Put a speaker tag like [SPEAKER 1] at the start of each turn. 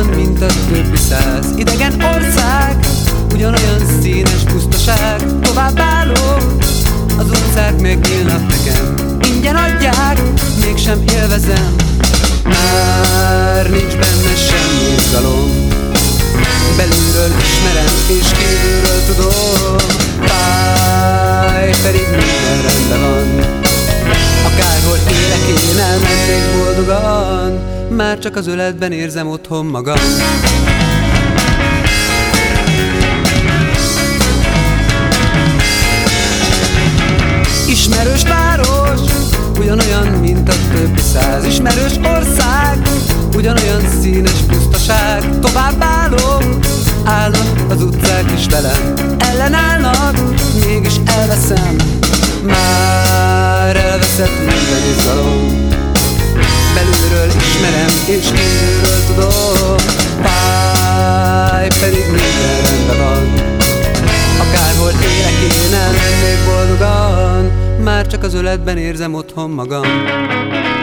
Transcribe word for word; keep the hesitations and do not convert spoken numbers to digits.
[SPEAKER 1] ugyanolyan, mint a többi száz idegen ország, ugyanolyan színes pusztaság. Tovább állok, az utcák megnyílnak nekem, ingyen adják, mégsem élvezem. Már nincs benne semmi izgalom, belülről ismerem és kívülről tudom. Fáj, pedig minden rendben van, akárhol élek én, elmennék boldogan, már csak az öletben érzem otthon magam. Ismerős város, ugyanolyan, mint a többi száz ismerős ország, ugyanolyan színes pusztaság. Tovább állok, állnak az utcák is velem, ellenállnak, mégis elveszem. Már elveszett minden izgalom, belülről ismerem és kívülről tudom. Fáj, pedig minden rendben van, akárhol élek én, elmennék boldogan, már csak az öletben érzem otthon magam.